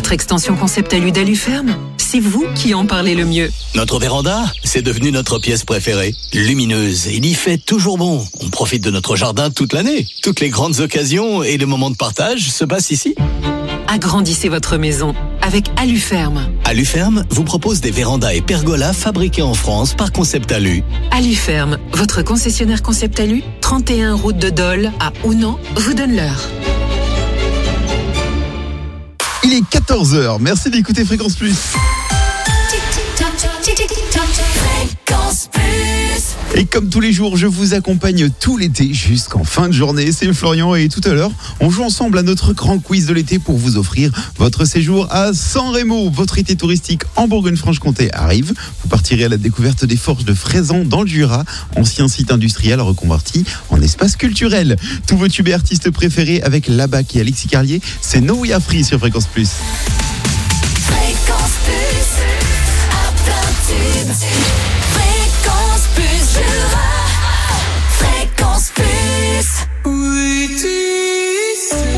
votre extension Concept Alu d'Aluferme? C'est vous qui en parlez le mieux. Notre véranda, c'est devenu notre pièce préférée. Lumineuse, il y fait toujours bon. On profite de notre jardin toute l'année. Toutes les grandes occasions et les moments de partage se passent ici. Agrandissez votre maison avec Aluferme. Aluferme vous propose des vérandas et pergolas fabriqués en France par Concept Alu. Aluferme, votre concessionnaire Concept Alu, 31 route de Dole à Ounan, vous donne l'heure. Il est 14h, merci d'écouter Fréquence Plus. Et comme tous les jours, je vous accompagne tout l'été jusqu'en fin de journée. C'est Florian et tout à l'heure, on joue ensemble à notre grand quiz de l'été pour vous offrir votre séjour à San Remo. Votre été touristique en Bourgogne-Franche-Comté arrive. Vous partirez à la découverte des forges de Fraisan dans le Jura, ancien site industriel reconverti en espace culturel. Tous vos tubes et artistes préférés avec Labac et Alexis Carlier, c'est No We Are Free sur Fréquence Plus. Fréquence Plus, à plein tube. Fréquence Plus Jura. Fréquence Plus. Oui, tu sais.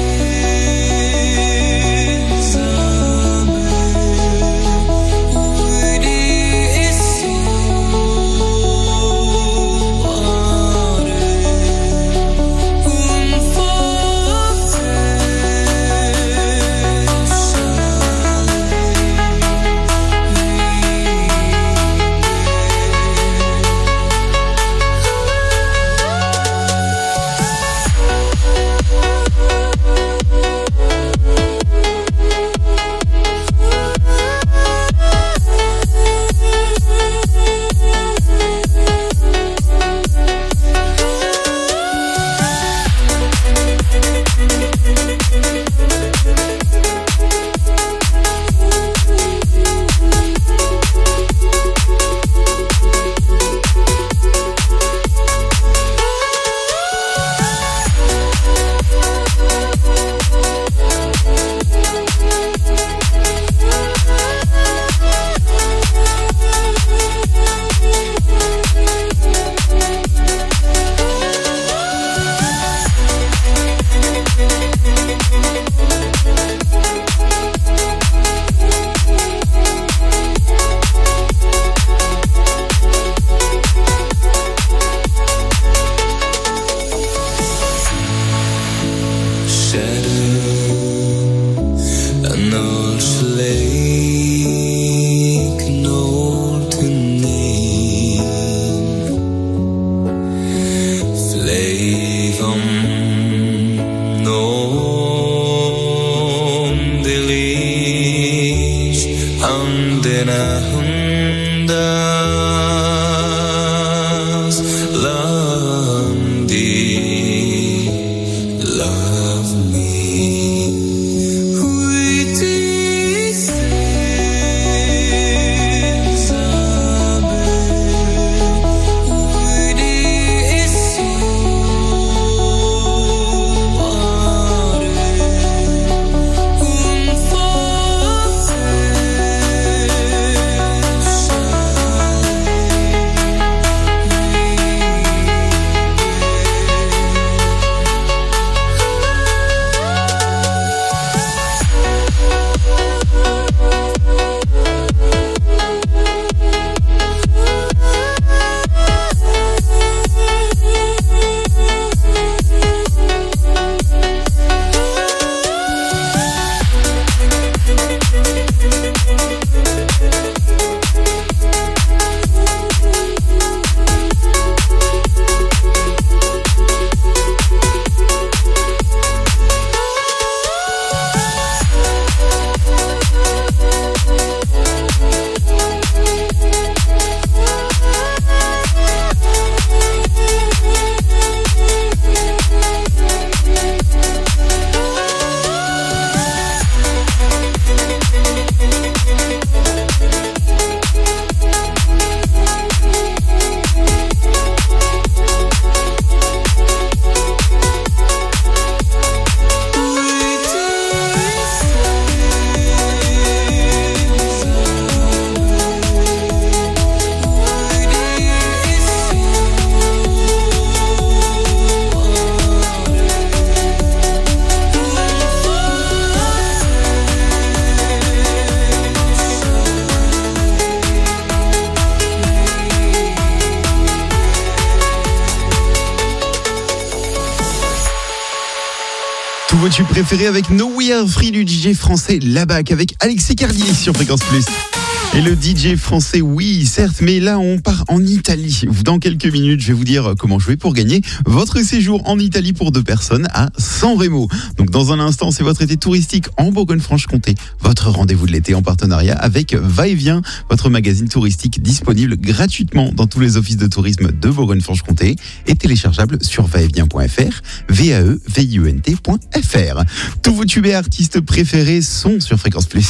Tous vos tubes préférés avec No We Are Free du DJ français Labac avec Alexis Carlier sur Fréquence Plus. Et le DJ français, oui, certes, mais là, on part en Italie. Dans quelques minutes, je vais vous dire comment jouer pour gagner votre séjour en Italie pour 2 personnes à San Remo. Donc, dans un instant, c'est votre été touristique en Bourgogne-Franche-Comté. Votre rendez-vous de l'été en partenariat avec Va-et-Vient, votre magazine touristique disponible gratuitement dans tous les offices de tourisme de Bourgogne-Franche-Comté et téléchargeable sur vaetvient.fr, vaeunt.fr. Tous vos tubes et artistes préférés sont sur Fréquence Plus.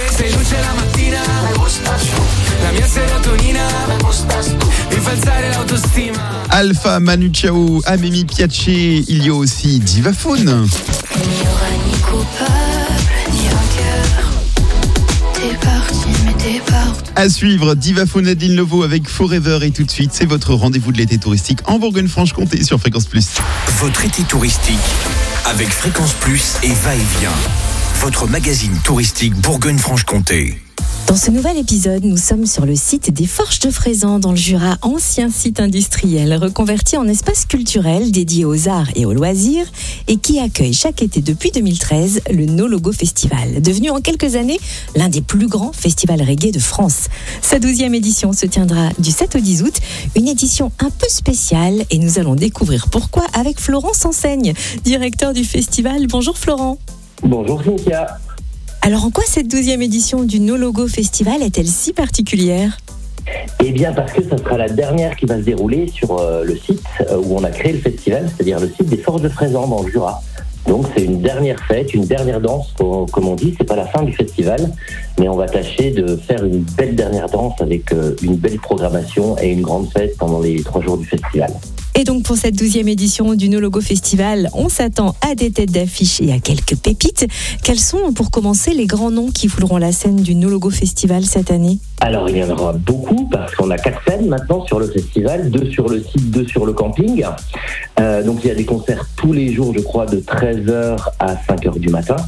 Alpha, Manu Chao, Amemi Piace, il y a aussi Divaphone. Il n'y aura ni coupable, ni vainqueur. T'es parti, mais t'es parti. À suivre, Divaphone, Adeline Lovo avec Forever et tout de suite, c'est votre rendez-vous de l'été touristique en Bourgogne-Franche-Comté sur Fréquence Plus. Votre été touristique avec Fréquence Plus et Va-et-Vient. Votre magazine touristique Bourgogne-Franche-Comté. Dans ce nouvel épisode, nous sommes sur le site des Forges de Fraisans dans le Jura, ancien site industriel reconverti en espace culturel dédié aux arts et aux loisirs et qui accueille chaque été depuis 2013 le No Logo Festival, devenu en quelques années l'un des plus grands festivals reggae de France. Sa 12e édition se tiendra du 7 au 10 août, une édition un peu spéciale et nous allons découvrir pourquoi avec Florent Sanseigne, directeur du festival. Bonjour Florent. Bonjour Cynthia. Alors en quoi cette 12e édition du No Logo Festival est-elle si particulière ? Eh bien parce que ça sera la dernière qui va se dérouler sur le site où on a créé le festival, c'est-à-dire le site des Forges de Fraisans dans le Jura. Donc c'est une dernière fête, une dernière danse, comme on dit, c'est pas la fin du festival, mais on va tâcher de faire une belle dernière danse avec une belle programmation et une grande fête pendant les 3 jours du festival. Et donc pour cette 12e édition du No Logo Festival, on s'attend à des têtes d'affiche et à quelques pépites. Quels sont pour commencer les grands noms qui fouleront la scène du No Logo Festival cette année ? Alors il y en aura beaucoup parce qu'on a 4 scènes maintenant sur le festival, 2 sur le site, 2 sur le camping. Donc il y a des concerts tous les jours, je crois, de 13h à 5h du matin.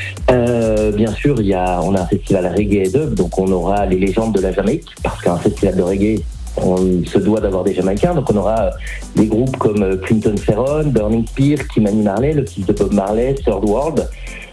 Bien sûr, on a un festival reggae et dub, donc on aura les légendes de la Jamaïque, parce qu'un festival de reggae, on se doit d'avoir des Jamaïcains, donc on aura des groupes comme Clinton Ferron, Burning Spear, Kimani Marley, le fils de Bob Marley, Third World.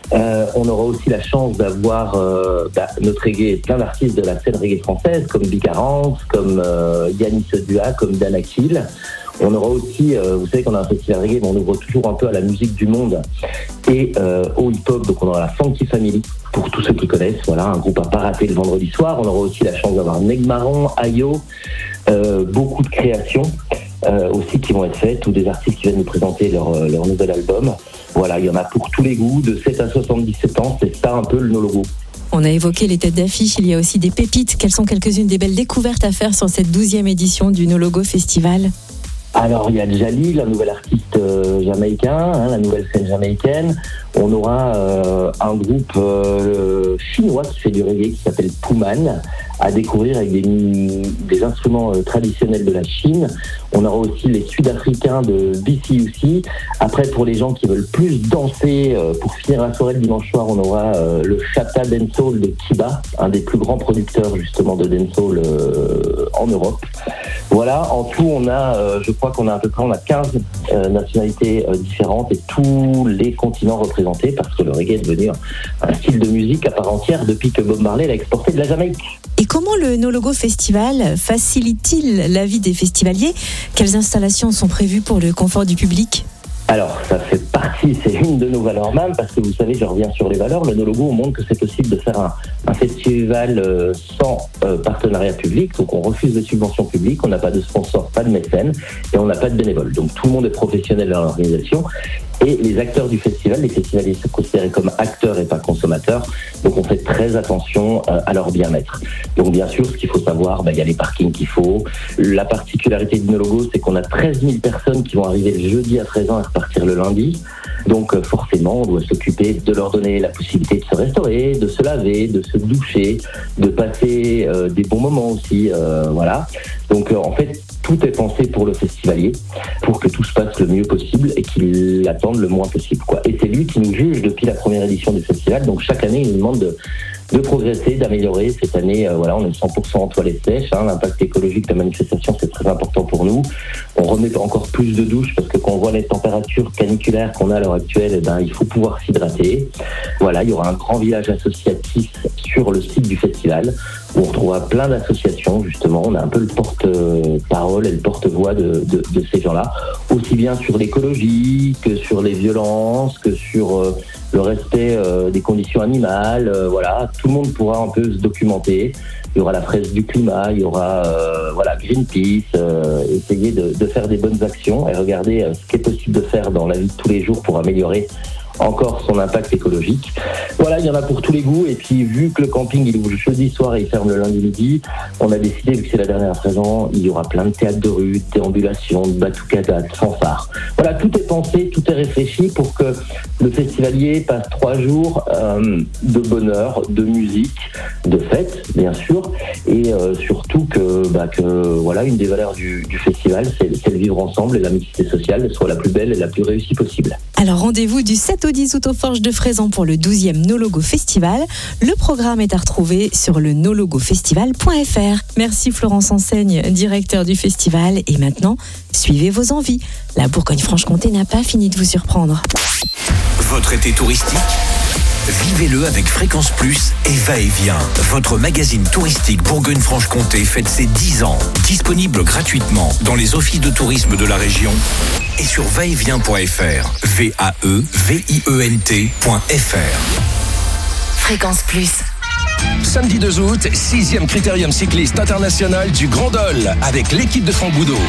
On aura aussi la chance d'avoir notre reggae, plein d'artistes de la scène reggae française, comme Bicarance, comme Yannis Dua, comme Dan Akil. On aura aussi, vous savez qu'on a un festival reggae, mais on ouvre toujours un peu à la musique du monde et au hip-hop, donc on aura la Funky Family, pour tous ceux qui connaissent, voilà, un groupe à pas rater le vendredi soir. On aura aussi la chance d'avoir Neg Marron, Ayo, beaucoup de créations aussi qui vont être faites, ou des artistes qui viennent nous présenter leur nouvel album. Voilà, il y en a pour tous les goûts, de 7 à 77 ans, c'est ça un peu le No Logo. On a évoqué les têtes d'affiche, il y a aussi des pépites. Quelles sont quelques-unes des belles découvertes à faire sur cette 12e édition du No Logo Festival ? Alors il y a Djali, la nouvelle artiste jamaïcain, la nouvelle scène jamaïcaine. On aura un groupe chinois qui fait du reggae qui s'appelle Puman, à découvrir avec des instruments traditionnels de la Chine. On aura aussi les Sud-Africains de BCUC. Après, pour les gens qui veulent plus danser, pour finir la soirée le dimanche soir, on aura le Chata Dancehall de Kiba, un des plus grands producteurs justement de dancehall en Europe. Voilà, en tout, on a, je crois qu'on a à peu près 15 nationalités différentes et tous les continents représentés, parce que le reggae est devenu un style de musique à part entière depuis que Bob Marley l'a exporté de la Jamaïque. Et comment le No Logo Festival facilite-t-il la vie des festivaliers ? Quelles installations sont prévues pour le confort du public ? Alors, ça fait partie, c'est une de nos valeurs même, parce que vous savez, je reviens sur les valeurs, le No Logo montre que c'est possible de faire un festival sans partenariat public, donc on refuse les subventions publiques, on n'a pas de sponsor, pas de mécènes, et on n'a pas de bénévoles. Donc tout le monde est professionnel dans l'organisation, et les acteurs du festival, les festivaliers sont considérés comme acteurs et pas consommateurs, donc on fait très attention à leur bien-être. Donc bien sûr, ce qu'il faut savoir, il y a les parkings qu'il faut. La particularité du No Logo, c'est qu'on a 13 000 personnes qui vont arriver le jeudi à 13h et repartir le lundi. Donc forcément, on doit s'occuper de leur donner la possibilité de se restaurer, de se laver, de se doucher, de passer des bons moments aussi. Voilà. Donc en fait, tout est pensé pour le festivalier, pour que tout se passe le mieux possible et qu'il attende le moins possible, quoi. Et c'est lui qui nous juge depuis la première édition du festival. Donc chaque année, il nous demande de progresser, d'améliorer. Cette année, voilà, on est 100% en toilette sèche. L'impact écologique de la manifestation, c'est très important pour nous. On remet encore plus de douches parce que quand on voit les températures caniculaires qu'on a à l'heure actuelle, il faut pouvoir s'hydrater. Voilà, il y aura un grand village associatif sur le site du festival où on retrouvera plein d'associations, justement. On a un peu le porte-parole et le porte-voix de ces gens-là, aussi bien sur l'écologie que sur les violences, que sur le respect des conditions animales. Voilà, tout le monde pourra un peu se documenter. Il y aura la fresque du climat, il y aura Greenpeace, essayer de faire des bonnes actions et regarder ce qui est possible de faire dans la vie de tous les jours pour améliorer encore son impact écologique. Voilà, il y en a pour tous les goûts. Et puis, vu que le camping, il ouvre le jeudi soir et il ferme le lundi midi, on a décidé, vu que c'est la dernière à présent, il y aura plein de théâtres de rue, de déambulations, de batucada, de fanfares. Voilà, tout est pensé, tout est réfléchi pour que le festivalier passe 3 jours de bonheur, de musique, de fête, bien sûr, et surtout que voilà, une des valeurs du festival, c'est le vivre ensemble et la mixité sociale soit la plus belle et la plus réussie possible. Alors rendez-vous du 7 au 10 août aux Forges de Fraison pour le 12e No-Logo Festival. Le programme est à retrouver sur le nologofestival.fr. Merci Florence Enseigne, directeur du festival. Et maintenant, suivez vos envies. La Bourgogne-Franche-Comté n'a pas fini de vous surprendre. Votre été touristique, vivez-le avec Fréquence Plus et Va-et-Vient. Votre magazine touristique Bourgogne-Franche-Comté fête ses 10 ans. Disponible gratuitement dans les offices de tourisme de la région et sur vaetvient.fr. VAEVIENT.fr. Fréquence Plus. Samedi 2 août, 6e Critérium cycliste international du Grand Dol avec l'équipe de Franck Boudot.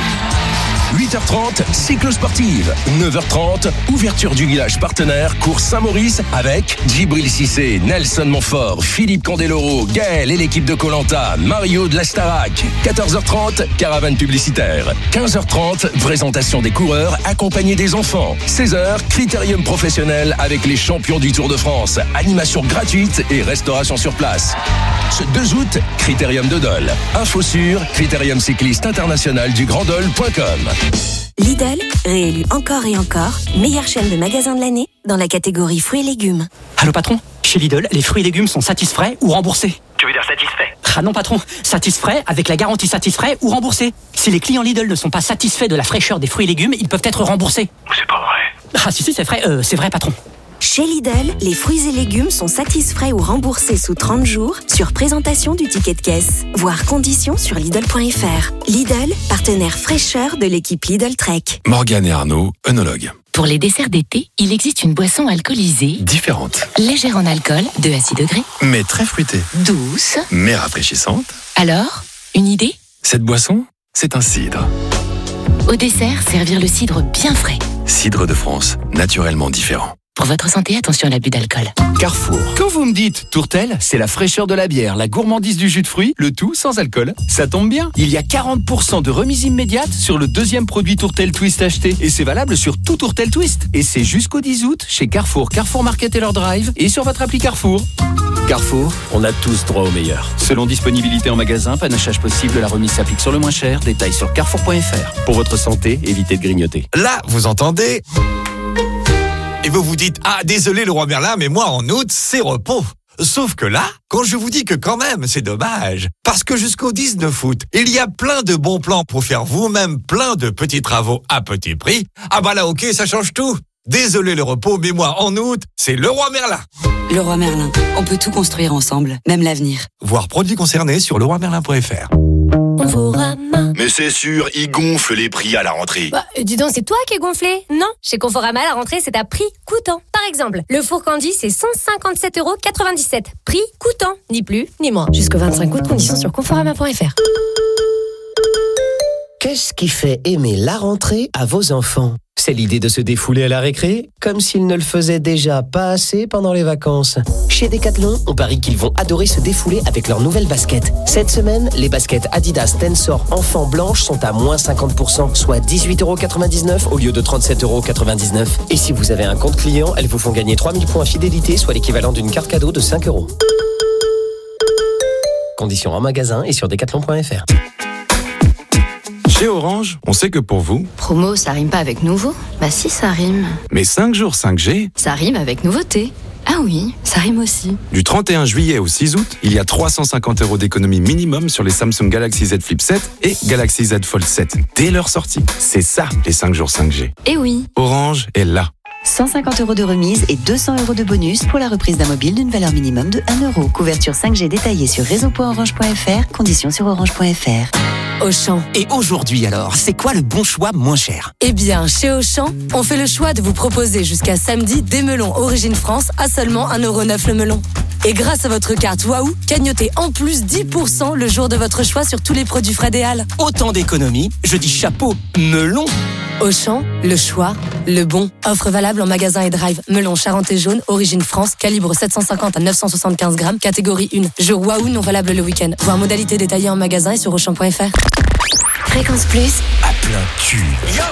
8h30, cyclo-sportive. 9h30, ouverture du village partenaire, course Saint-Maurice avec Djibril Cissé, Nelson Montfort, Philippe Candeloro, Gaël et l'équipe de Koh-Lanta, Mario de la Starac. 14h30, caravane publicitaire. 15h30, présentation des coureurs accompagnés des enfants. 16h, critérium professionnel avec les champions du Tour de France. Animation gratuite et restauration sur place. Ce 2 août, critérium de Dole. Info sur critérium cycliste international du Grand-Dol.com. Lidl, réélu encore et encore, meilleure chaîne de magasins de l'année dans la catégorie fruits et légumes. Allô patron, chez Lidl, les fruits et légumes sont satisfaits ou remboursés. Tu veux dire satisfait? Ah non patron, satisfaits avec la garantie satisfait ou remboursé. Si les clients Lidl ne sont pas satisfaits de la fraîcheur des fruits et légumes, ils peuvent être remboursés. C'est pas vrai. Ah si c'est vrai patron. Chez Lidl, les fruits et légumes sont satisfaits ou remboursés sous 30 jours sur présentation du ticket de caisse. Voir conditions sur Lidl.fr. Lidl, partenaire fraîcheur de l'équipe Lidl Trek. Morgane et Arnaud, œnologues. Pour les desserts d'été, il existe une boisson alcoolisée Différente. légère en alcool, 2 à 6 degrés, Mais très fruitée. douce. Mais rafraîchissante. Alors, une idée? Cette boisson, c'est un cidre. Au dessert, servir le cidre bien frais. Cidre de France, naturellement différent. Pour votre santé, attention à l'abus d'alcool. Carrefour. Quand vous me dites tourtel, c'est la fraîcheur de la bière, la gourmandise du jus de fruits, le tout sans alcool. Ça tombe bien. Il y a 40% de remise immédiate sur le 2e produit tourtel twist acheté. Et c'est valable sur tout tourtel twist. Et c'est jusqu'au 10 août chez Carrefour, Carrefour Market et leur drive et sur votre appli Carrefour. Carrefour, on a tous droit au meilleur. Selon disponibilité en magasin, panachage possible, la remise s'applique sur le moins cher. Détails sur carrefour.fr. Pour votre santé, évitez de grignoter. Là, vous entendez ? Et vous vous dites, ah désolé Leroy Merlin, mais moi en août, c'est repos. Sauf que là, quand je vous dis que quand même, c'est dommage. Parce que jusqu'au 19 août, il y a plein de bons plans pour faire vous-même plein de petits travaux à petit prix. Ah bah là, ok, ça change tout. Désolé le repos, mais moi en août, c'est Leroy Merlin. Leroy Merlin, on peut tout construire ensemble, même l'avenir. Voir produits concernés sur leroymerlin.fr. Mais c'est sûr, ils gonflent les prix à la rentrée. Bah, dis donc, c'est toi qui es gonflé? Non, chez Conforama, la rentrée, c'est à prix coûtant. Par exemple, le four Candy, c'est 157,97 €. Prix coûtant, ni plus, ni moins. Jusqu'au 25 août, conditions sur conforama.fr. Qu'est-ce qui fait aimer la rentrée à vos enfants? C'est l'idée de se défouler à la récré, comme s'ils ne le faisaient déjà pas assez pendant les vacances. Chez Decathlon, on parie qu'ils vont adorer se défouler avec leurs nouvelles baskets. Cette semaine, les baskets Adidas Tensor enfants blanches sont à moins 50%, soit 18,99 € au lieu de 37,99 €. Et si vous avez un compte client, elles vous font gagner 3000 points fidélité, soit l'équivalent d'une carte cadeau de 5 €. Conditions en magasin et sur decathlon.fr. Chez Orange, on sait que pour vous... Promo, ça rime pas avec nouveau? Bah si, ça rime. Mais 5 jours 5G... Ça rime avec nouveauté. Ah oui, ça rime aussi. Du 31 juillet au 6 août, il y a 350 € d'économie minimum sur les Samsung Galaxy Z Flip 7 et Galaxy Z Fold 7 dès leur sortie. C'est ça, les 5 jours 5G. Eh oui. Orange est là. 150 € de remise et 200 € de bonus pour la reprise d'un mobile d'une valeur minimum de 1 €. Couverture 5G détaillée sur réseau.orange.fr, conditions sur orange.fr. Auchan. Et aujourd'hui alors, c'est quoi le bon choix moins cher? Eh bien, chez Auchan, on fait le choix de vous proposer jusqu'à samedi des melons Origine France à seulement 1,9 € le melon. Et grâce à votre carte Waouh, cagnotez en plus 10% le jour de votre choix sur tous les produits frais des Halles. Autant d'économies, je dis chapeau, melon. Auchan, le choix, le bon. Offre valable en magasin et drive. Melon Charentais jaune, Origine France, calibre 750 à 975 grammes, catégorie 1. Jour Waouh non valable le week-end. Voir modalité détaillée en magasin et sur Auchan.fr. Fréquence Plus. À plein cul. Yo!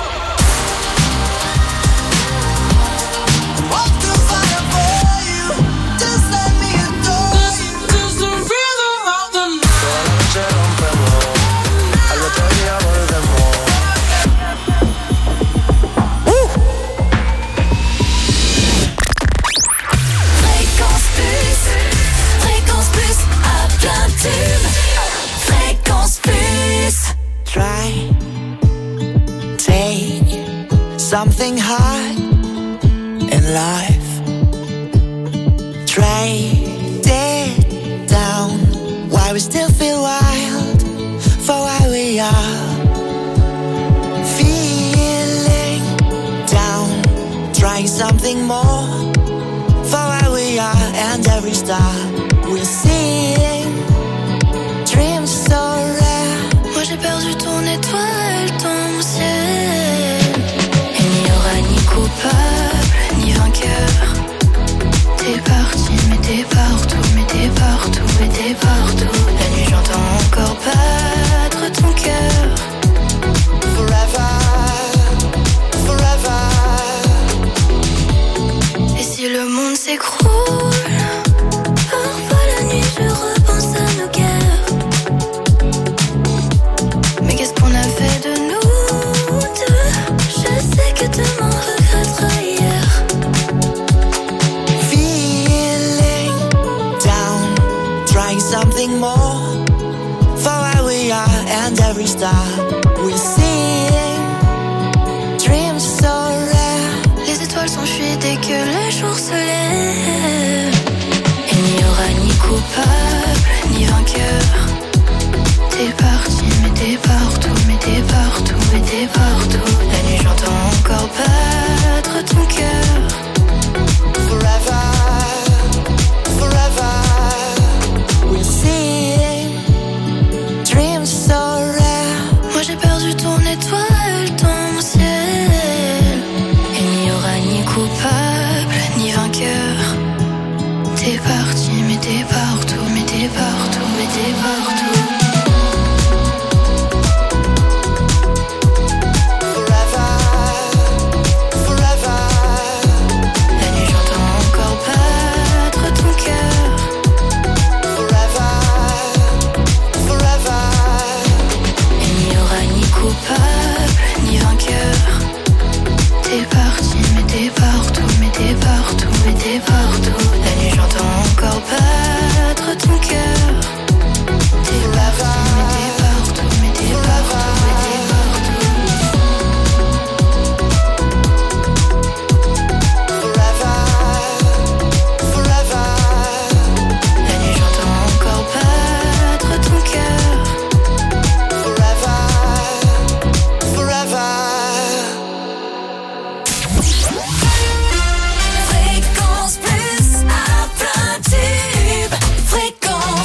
Try, take something hard in life. Trade it down. Why we still feel wild for why we are. Feeling down, trying something more for why we are. And every star we're seeing, dreams so rare. Moi j'ai perdu ton étoile, ton ciel. Il n'y aura ni coupable, ni vainqueur. T'es parti, mais t'es partout, mais t'es partout, mais t'es partout. La nuit j'entends encore battre ton cœur. Forever, forever. Et si le monde s'écroule, parfois la nuit je repense à nos guerres. Mais qu'est-ce qu'on a fait de nous deux? Je sais que demain regrettera hier. Feeling down, trying something more for where we are. And every star we're seeing, dreams so rare. Les étoiles s'enfuient dès que le jour se lève. Il n'y aura ni coupable, ni vainqueur. T'es parti, mais t'es partout, mais t'es partout, mais t'es partout. La nuit j'entends encore battre ton cœur. Forever, forever. We're seeing, dreams so rare. Moi j'ai perdu ton étoile, ton ciel. Il n'y aura ni coupable, ni vainqueur. T'es parti, mais t'es partout, mais t'es partout, mais t'es partout. Ni vainqueur. T'es parti, mais t'es partout, mais t'es partout, mais t'es partout. La nuit j'entends encore battre ton cœur. T'es parti, mais t'es partout, mais t'es partout, mais t'es partout. Forever, forever. La nuit j'entends encore battre ton cœur. Fréquence Plus à plein tube. Fréquence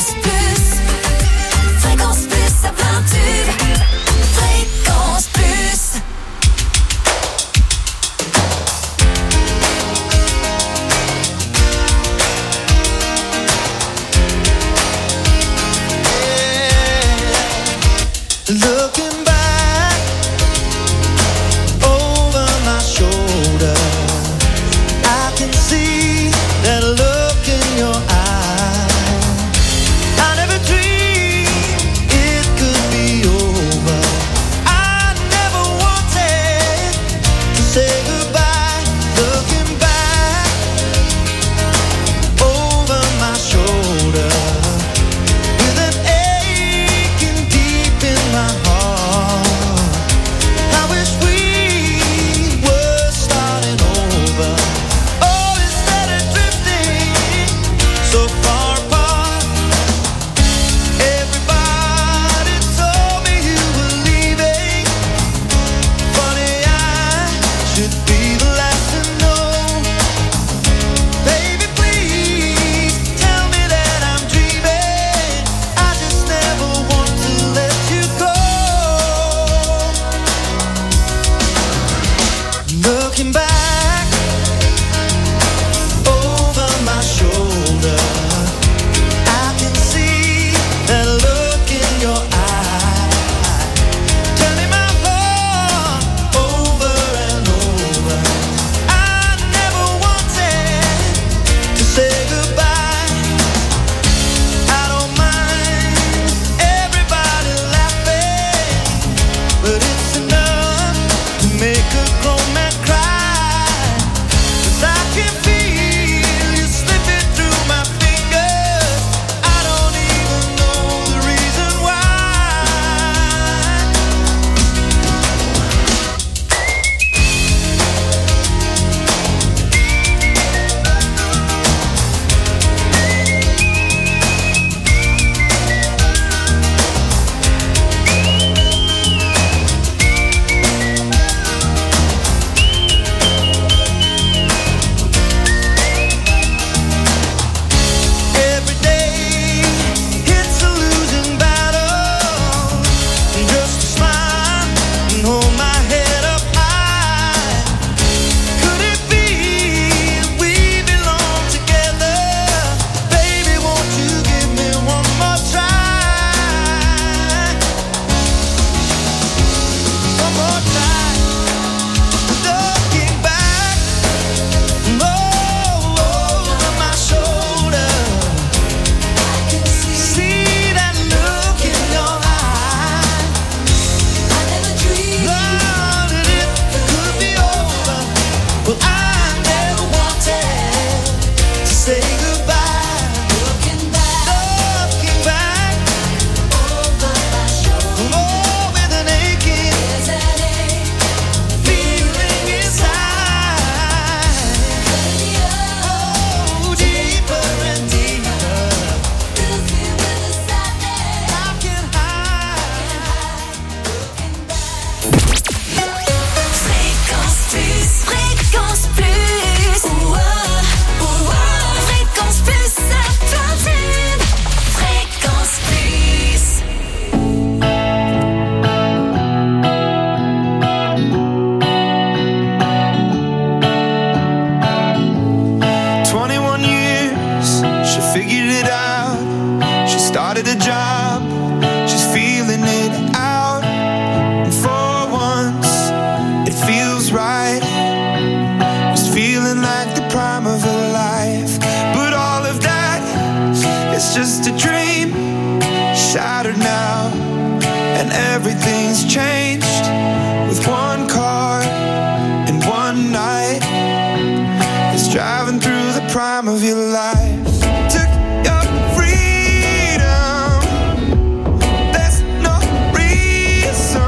job, she's feeling it out. And for once, it feels right. It's feeling like the prime of her life. But all of that, it's just a dream, shattered now. And everything's changed with one car and one night. It's driving through the prime of your life. Took your freedom, there's no reason.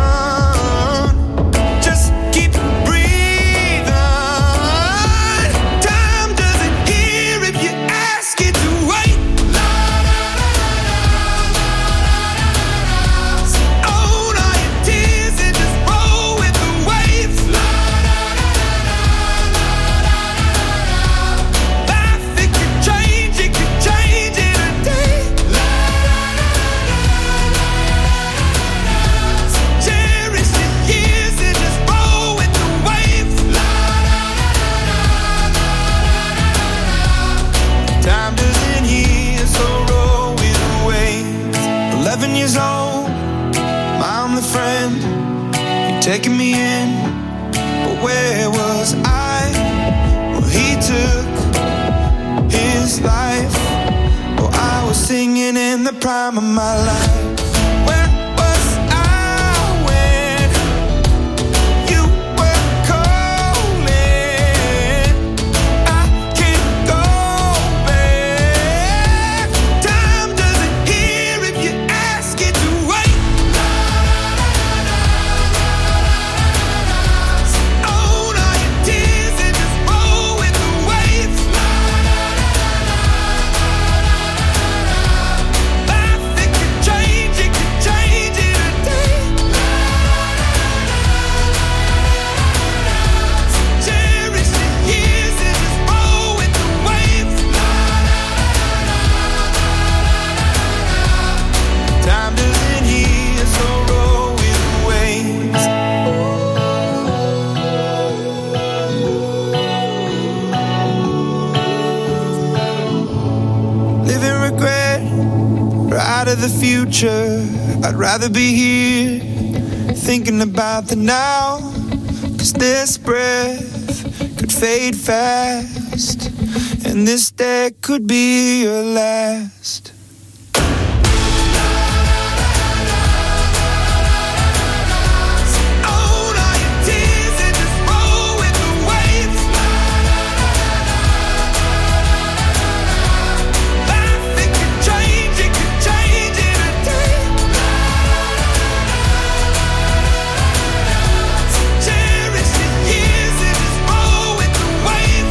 Just keep breathing. Time doesn't hear if you ask it to wait. Own all your tears and just roll with the waves. Life, it could change in a day. Cherish your years and just roll with the waves. Time doesn't heal, so roll with the waves. 11 years old, I'm the friend. You're taking me in, but where was I? Well, he took his life. Well, I was singing in the prime of my life. Where was I when you were calling? I can't go back. Time doesn't hear if you ask it to wait. Own all your tears and just roll with the waves. Life, it could change in a day. Cherish your years and just roll with the waves. Time doesn't heal, so roll with the waves. Living regret, right of the future. I'd rather be here, thinking about the now. 'Cause this breath could fade fast, and this day could be your last. Own all your tears and just roll with the waves. Life, it could change in a day. Cherish your years and just roll with the waves.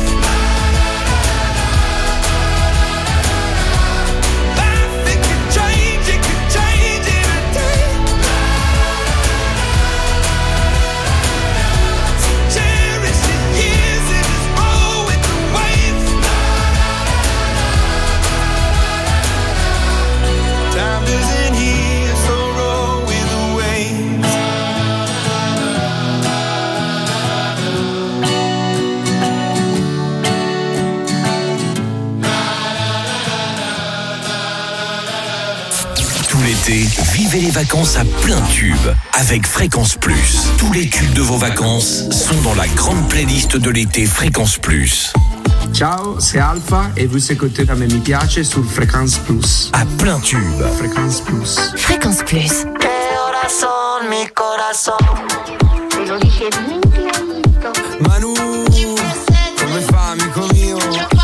Life, it could change in a day. Cherish your years and just roll with the waves. Time doesn't heal, so roll with the waves. Tout l'été, vivez les vacances à plein tube avec Fréquence Plus. Tous les tubes de vos vacances sont dans la grande playlist de l'été Fréquence Plus. Ciao, c'est Alpha et vous écoutez la Mi Piace sur Fréquence Plus. À plein tube. Fréquence Plus. Fréquence Plus. Corazón, mi corazón. Te lo dije bien clarito. Manu, come fa, amico mio?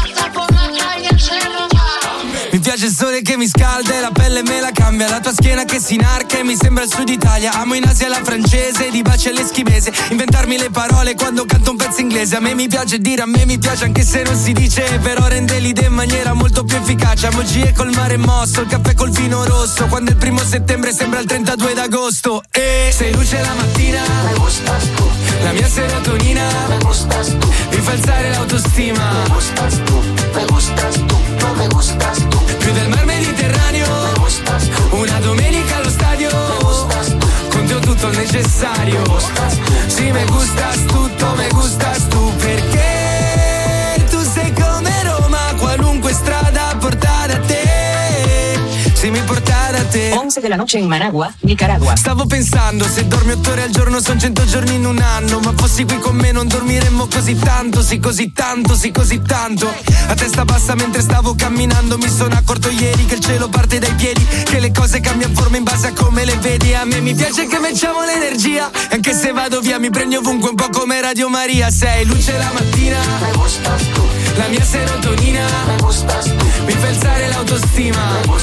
Mi piace il sole che mi scalda e la pelle me la cambia. La tua schiena che si inarca e mi sembra il sud Italia. Amo in Asia la francese, di baci all'eschimese. Inventarmi le parole quando canto un pezzo inglese. A me mi piace dire, a me mi piace anche se non si dice. Però rende l'idea in maniera molto più efficace. Amo G col mare mosso, il caffè col vino rosso. Quando è il 1 settembre sembra il 32 d'agosto. E sei luce la mattina, Me gustas tú. la mia serotonina Me gustas tú. mi fa alzare l'autostima. Me gustas tú. Me gustas tú. No me gustas tú. Più del mar Mediterraneo, Me gustas tú. una domenica allo stadio. Me gustas tú. Con te ho tutto il necessario. Me gustas tú. Sì, me gustas tutto, me gustas tu. Perché tu sei come Roma, qualunque strada porta da te. Se mi porta da notte. 11 della noche in Managua, Nicaragua. Stavo pensando, se dormi 8 ore al giorno son 100 giorni in un anno. Ma fossi qui con me non dormiremmo così tanto. Sì, così tanto, sì, così tanto. A testa bassa mentre stavo camminando mi sono accorto ieri che il cielo parte dai piedi, che le cose cambiano forma in base a come le vedi. A me mi piace che mettiamo l'energia, anche se vado via mi prendi ovunque, un po' come Radio Maria. Sei luce la mattina, la mia serotonina, mi fa alzare l'autostima,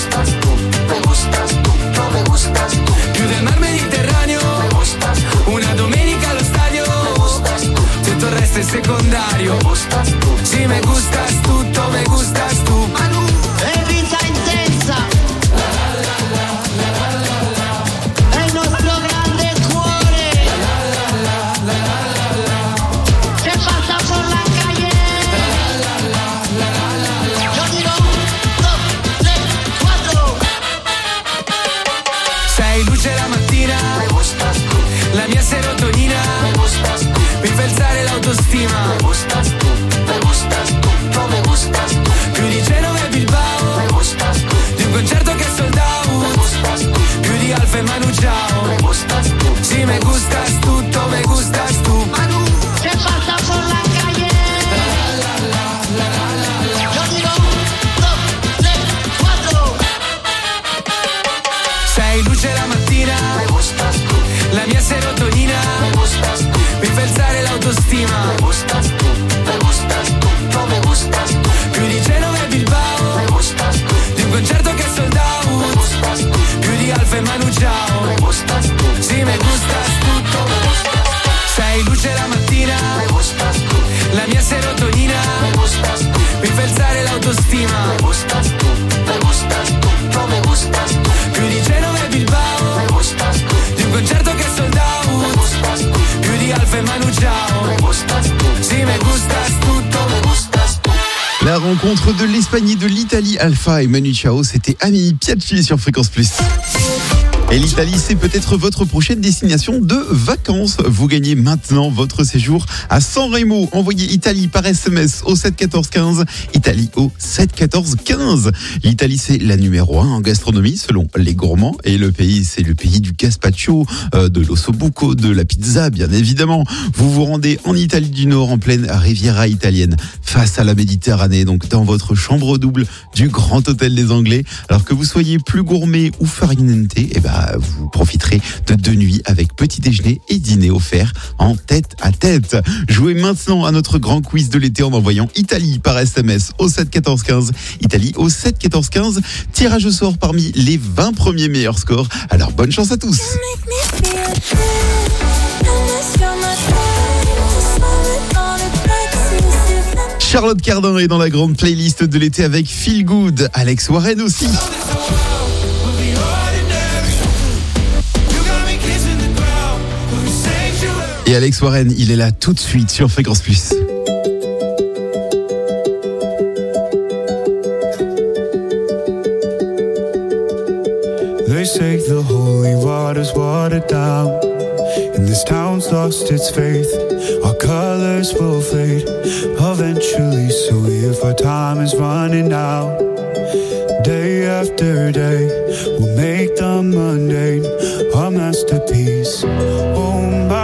più del mar Mediterraneo, una domenica allo stadio, tutto il resto è secondario. Si me gustas tutto, me gustas tu. È vita intensa, è il nostro grande cuore, che passa por la calle. Yo digo 1, 2, 3, 4. Sei luce la mattina, la mia serotonina, mi fa alzare l'autostima, più di Genova e Bilbao, di un concerto che è sold out, più di Alfa e Manu Chao. Si me gustas tutto, me gustas tu. Que pasa por la calle. Yo digo 1, 2, 3, 4. Sei luce la mattina, la mia serotonina, mi fa alzare l'autostima, più di Genova e Bilbao, di un concerto che è sold out, più di Alfa e Manu Chao. Si me gustas tutto, sei luce la mattina, la mia serotonina, mi fa alzare l'autostima, più di Genova e Bilbao, di un concerto che è sold out, più di Alfa e Manu Chao. Si me gustas tutto, me gustas tu. La rencontre de l'Espagne et de l'Italie, Alpha et Manu Chao, c'était Amélie Piacci sur Fréquence Plus. Et l'Italie, c'est peut-être votre prochaine destination de vacances. Vous gagnez maintenant votre séjour à San Remo. Envoyez Italie par SMS au 7 14 15. Italie au 7 14 15. L'Italie, c'est la numéro 1 en gastronomie selon les gourmands. Et le pays, c'est le pays du gazpacho, de l'ossobuco, de la pizza, bien évidemment. Vous vous rendez en Italie du Nord, en pleine Riviera italienne, face à la Méditerranée, donc dans votre chambre double du Grand Hôtel des Anglais. Alors que vous soyez plus gourmet ou farinente, eh ben, vous profiterez de 2 nuits avec petit déjeuner et dîner offerts en tête à tête. Jouez maintenant à notre grand quiz de l'été en envoyant Italie par SMS au 7 14 15. Italie au 7 14 15. Tirage au sort parmi les 20 premiers meilleurs scores. Alors bonne chance à tous. Charlotte Cardin est dans la grande playlist de l'été avec Feel Good. Alex Warren aussi. Et Alex Warren, il est là tout de suite sur Fréquence Plus. They say the holy water's watered down, and this town's lost its faith. Our colors will fade eventually, so if our time is running out, day after day, we'll make the mundane a masterpiece. Oh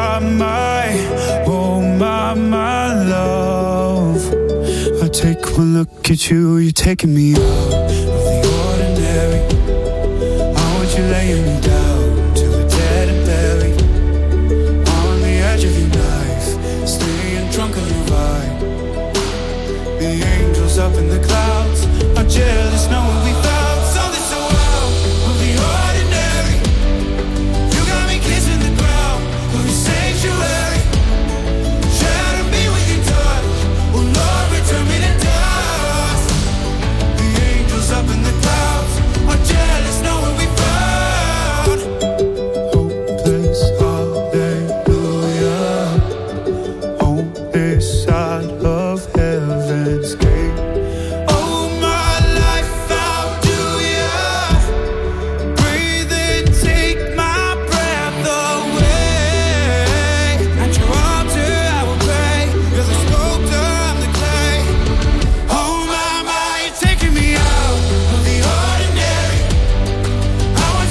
my love, I take one look at you, you're taking me out of the ordinary. I want you laying me down till we're dead and buried, on the edge of your knife, staying drunk on your vibe. The angels up in the clouds are jealous knowing we found something so out of the ordinary. You got me kissing the ground of the sanctuary. Shatter me with your touch, oh Lord, return me to dust. The angels up in the clouds are jealous knowing we found hopeless hallelujah on this side of heaven's gate. Oh my life, how do ya breathe and take my breath away? At your altar I will pray. You're the sculptor, I'm the clay. Oh my, you're taking me out of the ordinary. I want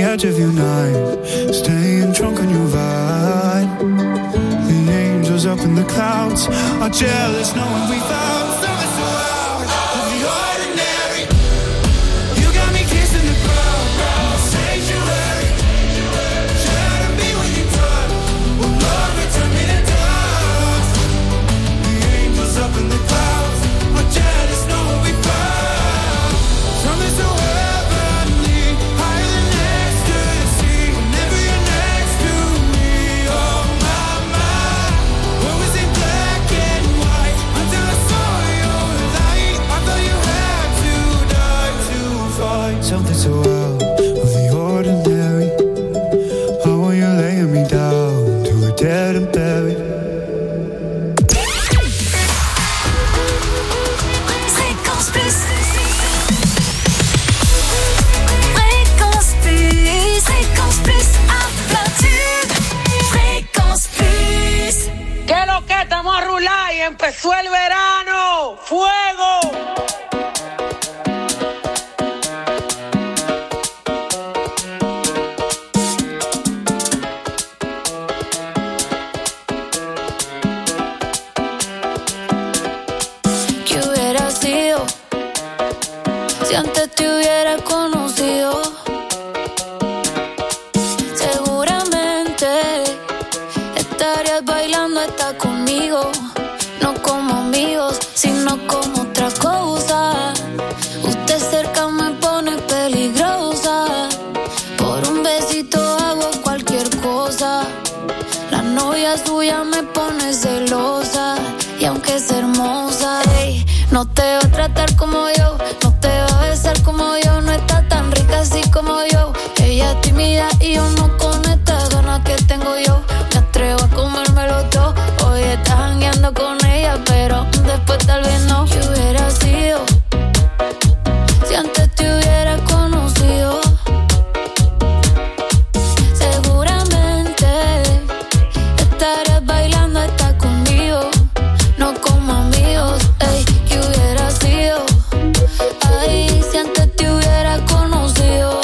edge of your night, staying drunk on your vibe. The angels up in the clouds are jealous knowing we found something so out of the ordinary. You got me kissing the ground, sanctuary. Try to be when you touch, will love return me to dust. The angels up in the clouds are jealous knowing we found something so heavenly, higher than ecstasy. Whenever you're next to me, oh my, my. What was it black and white until I saw your light? I thought you had to die to fight something so out of the ordinary. How are you laying me down to a dead and buried? Fréquence Plus. Fréquence Plus. Fréquence Plus. Un plein tube. Fréquence Plus. ¿Qué lo que estamos a rular y empezó el verano? ¡Fuego! ¿Qué hubiera sido si antes te hubiera conocido? Seguramente estarías bailando hasta conmigo, no como amigos, sino como otra cosa. Usted cerca me pone peligrosa, por un besito hago cualquier cosa. La novia suya me pone celosa, y aunque es hermosa, ey, no te va a tratar como yo, no te va a besar como yo, no está tan rica así como yo. Ella es tímida y yo no con estas ganas que tengo yo. Me atrevo a comérmelo todo, hoy estás jangueando con ella, pero después tal vez no. ¿Qué hubiera sido si antes te hubiera conocido? Seguramente estarías bailando hasta conmigo, no como amigos, ey. ¿Qué hubiera sido? Ay, si antes te hubiera conocido.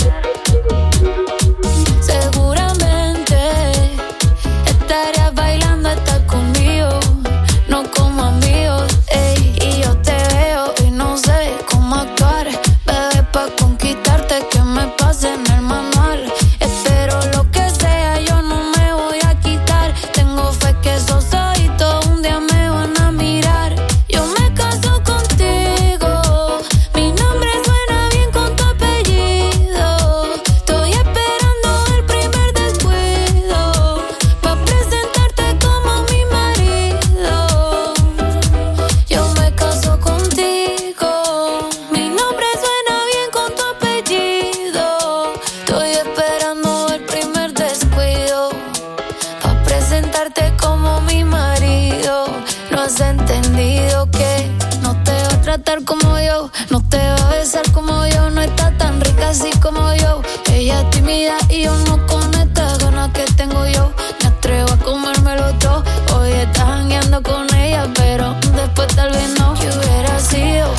Seguramente estarías bailando hasta conmigo, no como amigos, ey. Y yo te veo y no sé cómo actuar, bebé, pa' conquistarte que me pase en el manual. Espero lo que sea, yo no me voy a quitar. Tengo fe que esos ojitos un día me van a mirar. Yo me caso contigo, mi nombre suena bien con tu apellido. Estoy esperando el primer descuido, pa' presentarte como mi marido. Yo me caso contigo, mi nombre suena bien con tu apellido. Estoy esperando el primer descuido, pa' presentarte como mi marido. No has entendido que no te va a tratar como yo, no te va a besar como yo, no está tan rica así como yo. Ella es tímida y yo no con estas ganas que tengo yo. Me atrevo a comérmelo todo, hoy estás jangueando con ella, pero después tal vez no. ¿Qué hubiera sido?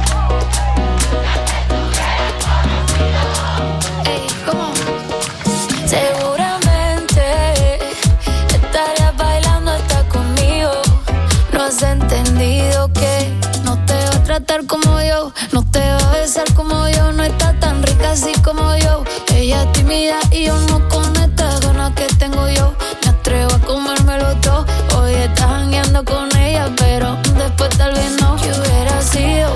Ey, ¿cómo? Seguramente estarías bailando hasta conmigo. No has entendido que no te va a tratar como yo, no te va a besar como yo, no está tan rica así como yo. Ella es tímida y yo no con estas ganas que tengo yo. Me atrevo a comérmelo todo, hoy estás jangueando con ella, pero después tal vez no. ¿Qué hubiera sido?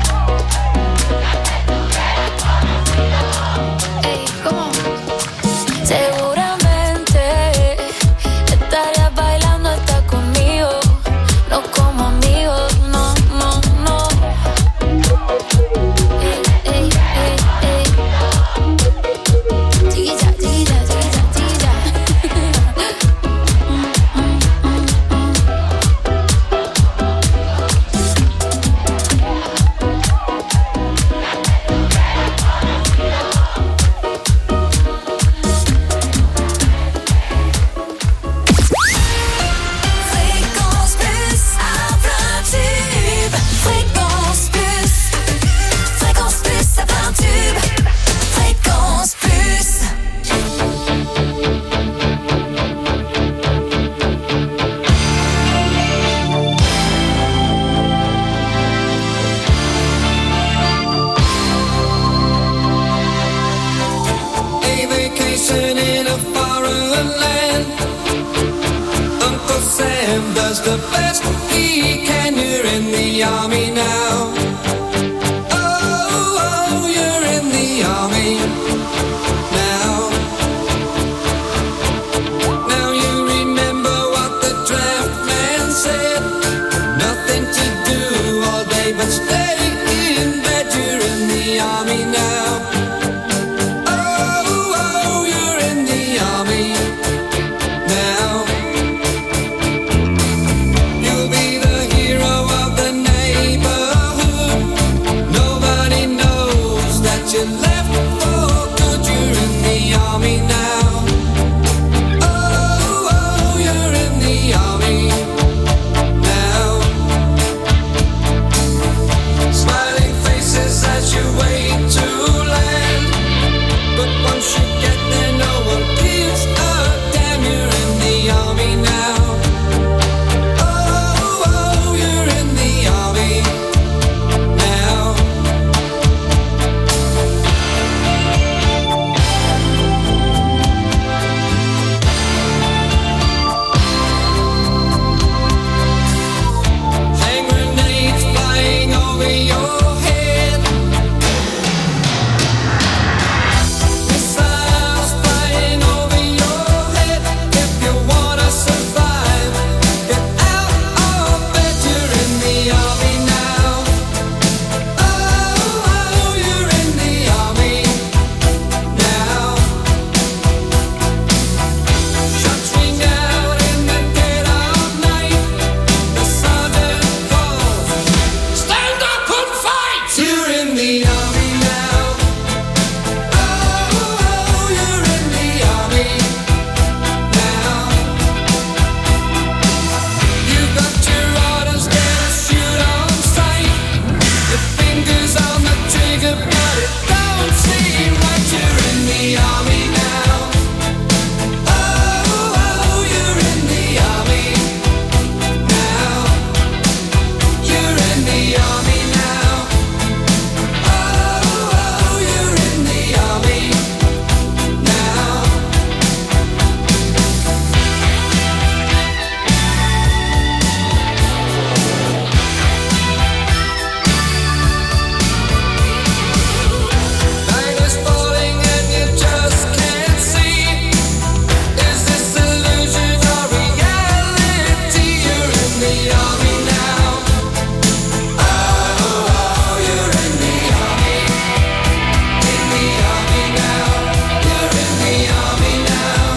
Ey, ¿cómo? Seguramente estarías bailando hasta conmigo, no como amigos, no, no, no. Ey, ey, ey, ey. Chiquilla, chiquilla, chiquilla, chiquilla. Sam does the best he can. You're in the army now. Oh, you're in the army now. Now you remember what the draft man said. Nothing to do all day but stay in bed. You're in the army now. Oh, you're in the army now. You'll be the hero of the neighborhood. Nobody knows that you left for good. You're in the army now. Oh, you're in the army now. Smiling faces as you wait to land. But once you get there, no one gives a damn. You're in the army now. Oh, you're in the army now. Hand grenades flying over your head. Missiles flying over your head. If you wanna survive, get out of bed. You're in the army now. Oh, you're in the army now. Shots ring out in the dead of night. The sergeant calls, stand up and fight. You're in the army now. Oh, you're in the army now. You've got your orders, gonna shoot on sight. Your fingers on the trigger, but it don't seem right. You're in the army now. Oh, you're in the army now. You're in the army now. Oh, you're in the army now. Night is falling and you just can't see. Is this illusion or reality? You're in the army now. Oh, you're in the army. In the army now. You're in the army now.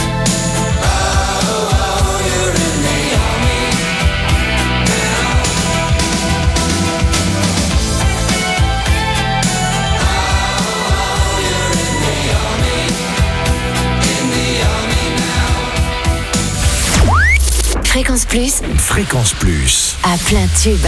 Oh, you're in the army now. Fréquence Plus, Fréquence Plus. à plein tube.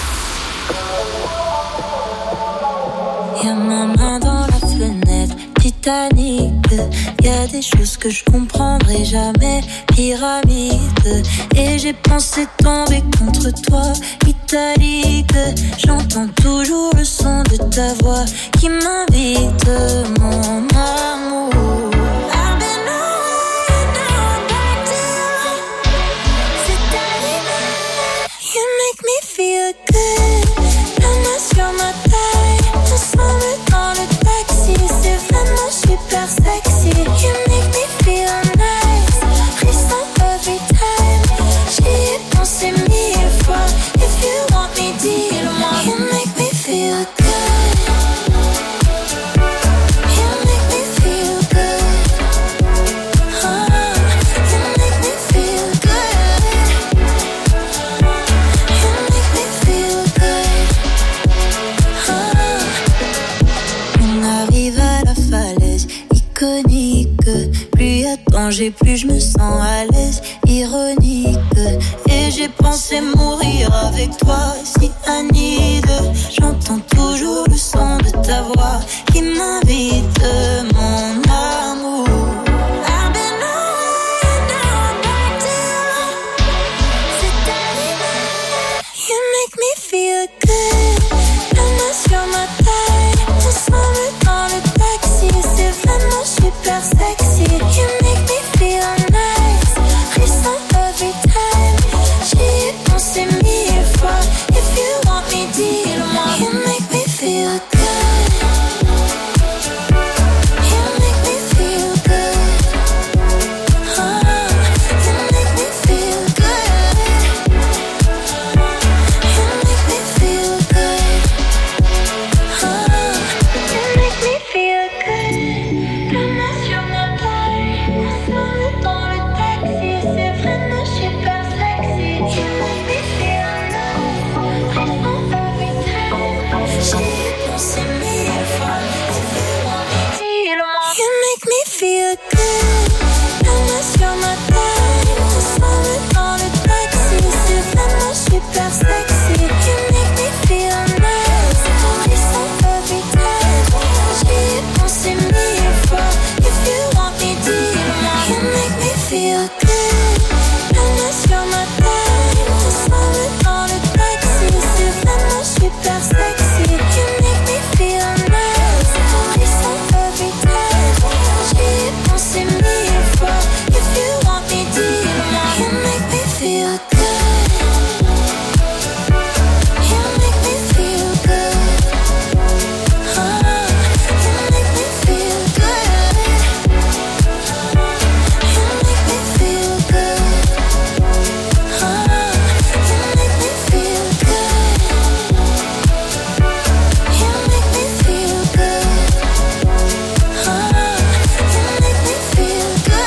Y'a ma main dans la fenêtre, Titanic. Y'a des choses que je comprendrai jamais, pyramide. Et j'ai pensé tomber contre toi, italique. J'entends toujours le son de ta voix qui m'invite, mon amour. I've been away, now I'm back to you. C'est arrivé, you make me feel good. La main sur ma taille, ensemble dans le taxi. C'est vraiment super sexy. You make me feel nice, frisson every time. J'y ai pensé 1000 fois. If you want me, dis-le-moi. You make me feel good. You make me feel good. You make me feel good. You make me feel good. On arrive à la falaise iconique. Plus y a danger, plus je me sens à l'aise. Ironique. Et j'ai pensé mourir avec toi, si Anide. J'entends toujours le son de ta voix qui m'invite, mon amour. I've been away, now I'm back to you. C'est arrivé, you make me feel good. La main sur ma taille, ensemble dans le taxi. C'est vraiment super sexy. You make me feel nice, frisson every time. feel good. Unless you're my type, the summer dans le taxi, c'est vraiment super sexy. You make me feel nice, ton sont every time. J'y ai pensé 1000 fois. If you want me, dis-moi. You make me feel good. Unless you're my type, the summer dans le taxi, c'est vraiment super sexy. You make me feel nice, ton sont every time. J'y ai pensé 1000 fois. If you want me, dis-moi. You make me feel good. You make me feel good. You make me feel good. You make me feel good. You make me feel good. You make me feel good. You make me feel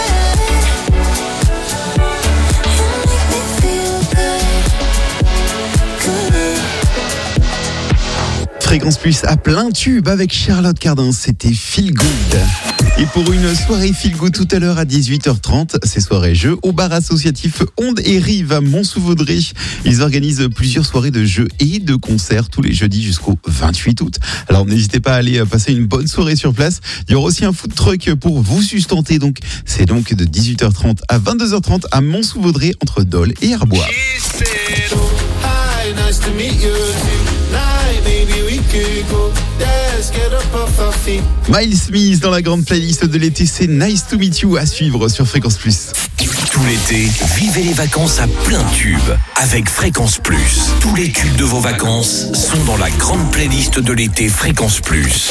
Fréquence Plus à plein tube avec Charlotte Cardin, c'était Feel Good. Et pour une soirée Feel Good tout à l'heure à 18h30, c'est soirée jeux au bar associatif Onde et Rive à Mont-sous-Vaudrey. Ils organisent plusieurs soirées de jeux et de concerts tous les jeudis jusqu'au 28 août. Alors n'hésitez pas à aller passer une bonne soirée sur place. Il y aura aussi un food truck pour vous sustenter. Donc c'est donc de 18h30 à 22h30 à Mont-sous-Vaudrey entre Dole et Arbois. Hi, nice to meet you. Tonight, maybe we could go. Let's get up off our feet. Miles Smith dans la grande playlist de l'été, c'est Nice to Meet You à suivre sur Fréquence Plus. Tout l'été, vivez les vacances à plein tube avec Fréquence Plus. Tous les tubes de vos vacances sont dans la grande playlist de l'été Fréquence Plus.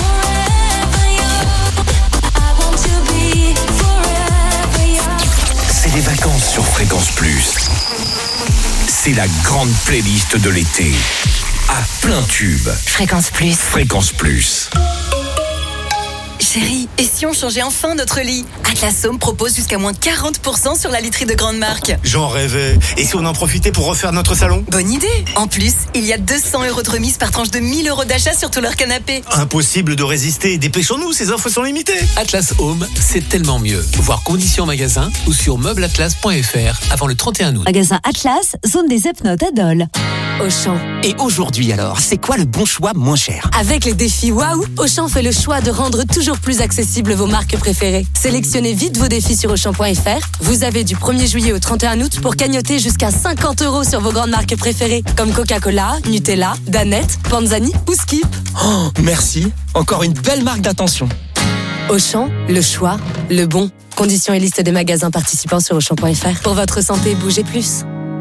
C'est les vacances sur Fréquence Plus. C'est la grande playlist de l'été. À plein tube. Fréquence Plus. Fréquence Plus. Chérie, et si on changeait enfin notre lit? Atlas Home propose jusqu'à moins 40% sur la literie de grande marque. J'en rêvais. Et si on en profitait pour refaire notre salon? Bonne idée. En plus, il y a 200 € de remise par tranche de 1000 € d'achat sur tout leur canapé. Impossible de résister. Dépêchons-nous, ces offres sont limitées. Atlas Home, c'est tellement mieux. Voir conditions en magasin ou sur meublesatlas.fr avant le 31 août. Magasin Atlas, zone des Epnotes à Dole. Auchan. Et aujourd'hui alors, c'est quoi le bon choix moins cher? Avec les défis Waouh, Auchan fait le choix de rendre toujours plus accessibles vos marques préférées. Sélectionnez vite vos défis sur Auchan.fr. Vous avez du 1er juillet au 31 août pour cagnotter jusqu'à 50 € sur vos grandes marques préférées, comme Coca-Cola, Nutella, Danette, Panzani ou Skip. Oh, merci. Encore une belle marque d'attention. Auchan, le choix, le bon. Conditions et liste des magasins participants sur Auchan.fr. Pour votre santé, bougez plus.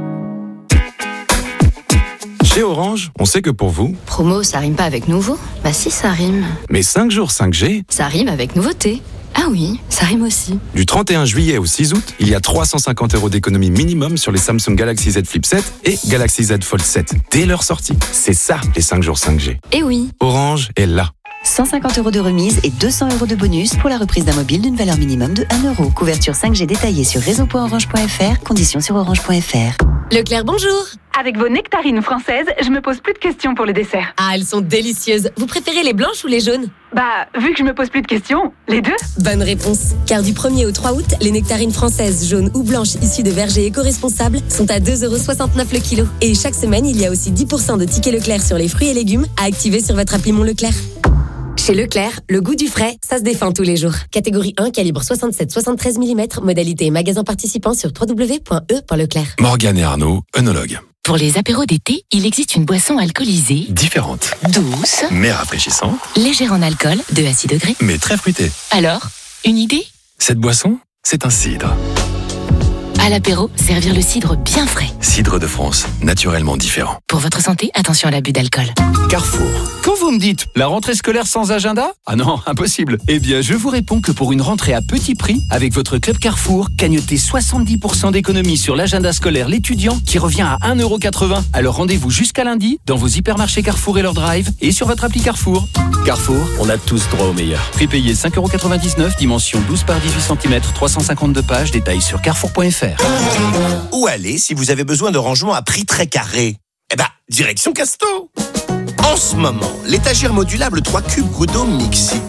Chez Orange, on sait que pour vous... Promo, ça rime pas avec nouveau? Bah si, ça rime. Mais 5 jours 5G... Ça rime avec nouveauté. Ah oui, ça rime aussi. Du 31 juillet au 6 août, il y a 350 € d'économie minimum sur les Samsung Galaxy Z Flip 7 et Galaxy Z Fold 7 dès leur sortie. C'est ça, les 5 jours 5G. Eh oui. Orange est là. 150 € de remise et 200 € de bonus pour la reprise d'un mobile d'une valeur minimum de 1 €. Couverture 5G détaillée sur réseau.orange.fr, conditions sur orange.fr. Leclerc, bonjour. Avec vos nectarines françaises, je me pose plus de questions pour le dessert. Ah, elles sont délicieuses. Vous préférez les blanches ou les jaunes? Bah, vu que je me pose plus de questions, les deux. Bonne réponse. Car du 1er au 3 août, les nectarines françaises jaunes ou blanches issues de vergers éco-responsables sont à 2,69 € le kilo. Et chaque semaine, il y a aussi 10% de tickets Leclerc sur les fruits et légumes à activer sur votre appli Mon Leclerc. Chez Leclerc, le goût du frais, ça se défend tous les jours. Catégorie 1, calibre 67-73 mm, modalité et magasin participant sur www.e.leclerc. Morgane et Arnaud, œnologues. Pour les apéros d'été, il existe une boisson alcoolisée, Différente. douce, Mais rafraîchissante. légère en alcool, 2 à 6 degrés. Mais très fruitée. Alors, une idée? Cette boisson, c'est un cidre. À l'apéro, servir le cidre bien frais. Cidre de France, naturellement différent. Pour votre santé, attention à l'abus d'alcool. Carrefour. Quand vous me dites la rentrée scolaire sans agenda? Ah non, impossible. Eh bien, je vous réponds que pour une rentrée à petit prix, avec votre club Carrefour, cagnotez 70% d'économie sur l'agenda scolaire l'étudiant qui revient à 1,80 €. Alors rendez-vous jusqu'à lundi dans vos hypermarchés Carrefour et leur drive et sur votre appli Carrefour. Carrefour, on a tous droit au meilleur. Prix payé 5,99 €, dimension 12 par 18 cm, 352 pages, détails sur carrefour.fr. Où aller si vous avez besoin de rangement à prix très carré? Eh ben, direction Casto. En ce moment, l'étagère modulable 3 cubes Goudot Mixit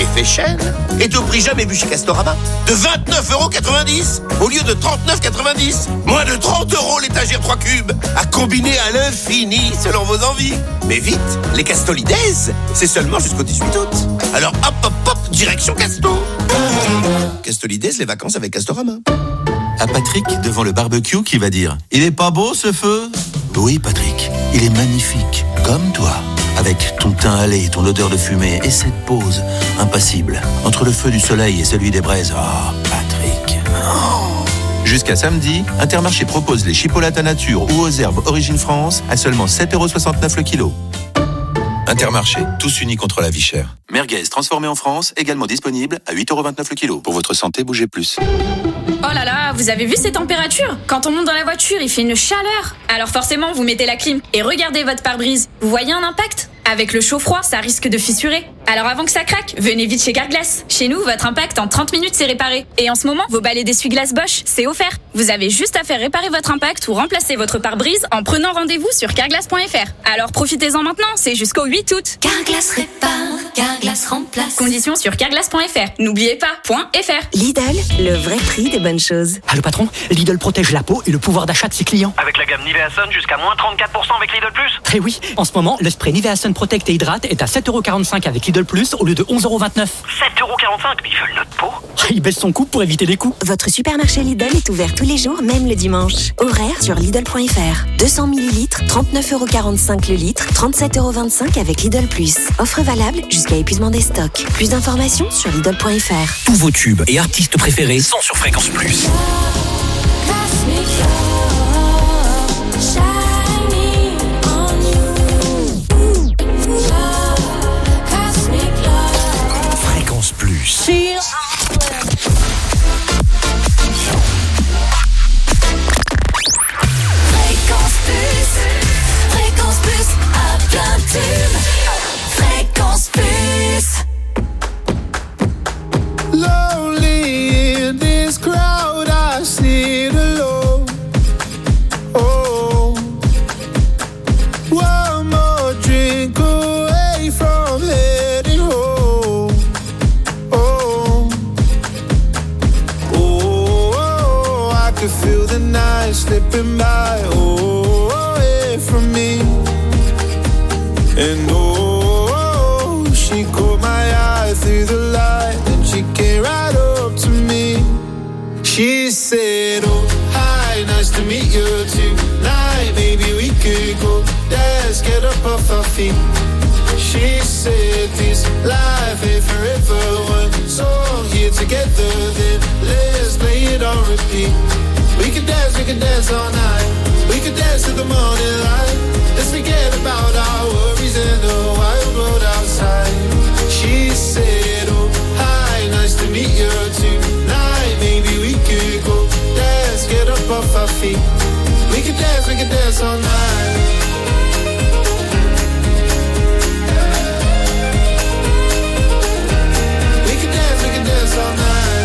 effet chaîne, est au prix jamais vu chez Castorama de 29,90 € au lieu de 39,90 €. Moins de 30 € l'étagère 3 cubes, à combiner à l'infini selon vos envies. Mais vite, les Castolidays, c'est seulement jusqu'au 18 août. Alors hop hop hop, direction Casto. Castolidays, les vacances avec Castorama. À Patrick, devant le barbecue, qui va dire « Il est pas beau ce feu ?» Oui, Patrick, il est magnifique, comme toi. Avec ton teint hâlé, ton odeur de fumée et cette pause impassible entre le feu du soleil et celui des braises. Oh, Patrick. Oh. Jusqu'à samedi, Intermarché propose les chipolates nature ou aux herbes Origine France à seulement 7,69 € le kilo. Intermarché, tous unis contre la vie chère. Merguez transformé en France, également disponible à 8,29 € le kilo. Pour votre santé, bougez plus. Oh là là, vous avez vu ces températures? Quand on monte dans la voiture, il fait une chaleur. Alors forcément, vous mettez la clim et regardez votre pare-brise. Vous voyez un impact? Avec le chaud-froid, ça risque de fissurer. Alors avant que ça craque, venez vite chez Carglass. Chez nous, votre impact en 30 minutes, c'est réparé. Et en ce moment, vos balais d'essuie-glace Bosch, c'est offert. Vous avez juste à faire réparer votre impact ou remplacer votre pare-brise en prenant rendez-vous sur carglass.fr. Alors profitez-en maintenant, c'est jusqu'au 8 août. Carglass répare, Carglass remplace. Conditions sur carglass.fr. N'oubliez pas, .fr. Lidl, le vrai prix des bonnes choses. Allô patron, Lidl protège la peau et le pouvoir d'achat de ses clients. Avec la gamme Nivea Sun jusqu'à moins 34% avec Lidl Plus. Eh oui, en ce moment, le spray Nivea Sun Protect et Hydrate est à 7,45 € avec Lidl Plus au lieu de 11,29 €. 7,45 €, mais ils veulent notre peau. Il baisse son coût pour éviter les coûts. Votre supermarché Lidl est ouvert tous les jours, même le dimanche. Horaire sur Lidl.fr. 200 ml, 39,45 € le litre, 37,25 € avec Lidl Plus. Offre valable jusqu'à épuisement des stocks. Plus d'informations sur Lidl.fr. Tous vos tubes et artistes préférés sont sur Fréquence Plus. Fréquence Plus. Fréquence Plus, à plein tube. Fréquence Plus. Lonely in this crowd, I sit alone. Oh, one more drink away from heading home. Oh, oh, I could feel the night slipping by. Oh, away from me. And oh, she caught my eye through the light. She came right up to me. She said, oh, hi, nice to meet you tonight. Maybe we could go dance, get up off our feet. She said, this life ain't forever. One song here together, then let's play it on repeat. We could dance all night. We could dance to the morning light. Let's forget about our worries and the wild world outside. She said, oh, hi, nice to meet you tonight. Maybe we could go dance, get up off our feet. We could dance all night. We could dance all night.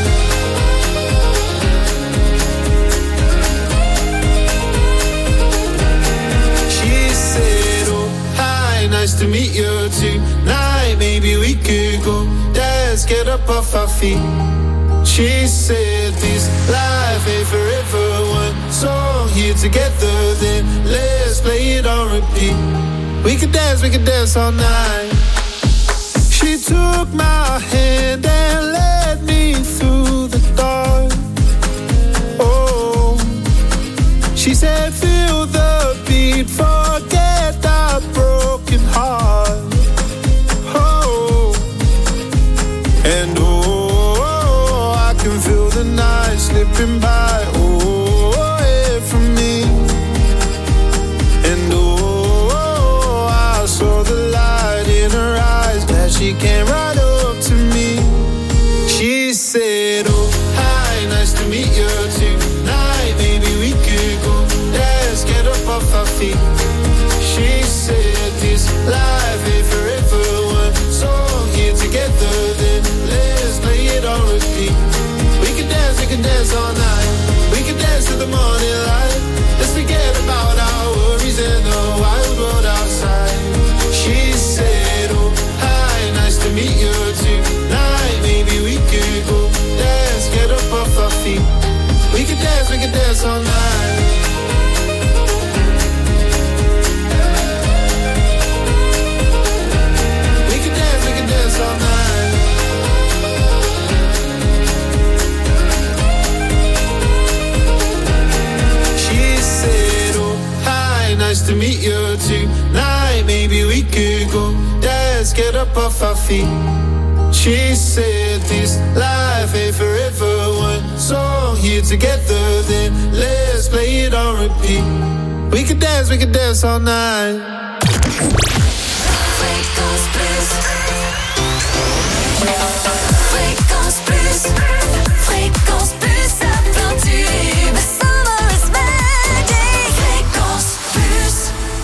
She said, oh, hi, nice to meet you tonight. Maybe we could go dance, get up off our feet. She said, this life ain't forever. One song here together, then let's play it on repeat. We could dance all night. She took my hand and led me through the dark. Oh, she said, feel the beat, forget our broken heart. Oh, and oh, I can feel the night slipping by. Oh, away from me. And oh, I saw the light in her eyes. Glad she came right up to me. She said, oh, hi, nice to meet you tonight. Maybe we could go dance, get up off our feet. She said, this life ain't forever. One song here together, then let's play it on repeat. We could dance all night. We could dance to the morning light. Let's forget about our worries and the wild world outside. She said, oh, hi, nice to meet you tonight. to meet you tonight. Maybe we could go dance, get up off our feet. She said this life ain't forever. One song here together, then let's play it on repeat. We could dance all night. Fréquence Plus. Fréquence Plus. Fréquence Plus, ça plein tube. Summer is magic. Fréquence Plus.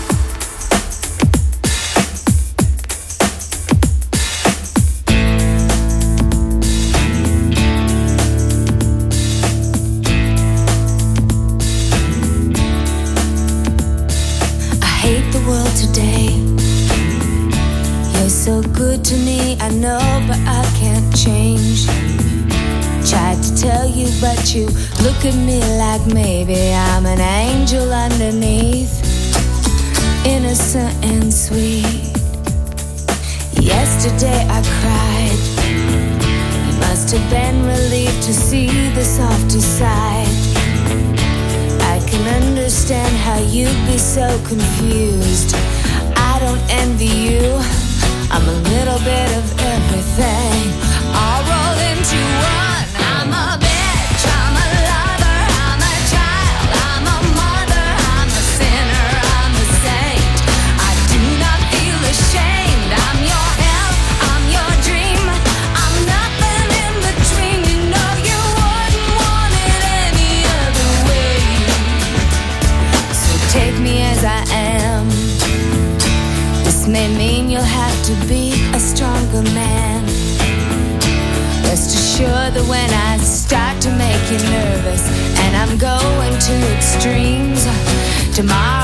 I hate the world today. You're so good to me, I know, but I can't change. Tried to tell you, but you look at me like maybe I'm an angel underneath, innocent and sweet. Yesterday I cried. You must have been relieved to see the softer side. I can understand how you'd be so confused. I don't envy you. I'm a little bit of everything, all rolled into one. I'm a bitch, I'm a lover, I'm a child, I'm a mother, I'm a sinner, I'm a saint. I do not feel ashamed. I'm your hell, I'm your dream. I'm nothing in between. You know you wouldn't want it any other way. So take me as I am. This may mean you'll have to be a stronger man. Rest assured that when I start to make you nervous and I'm going to extremes, tomorrow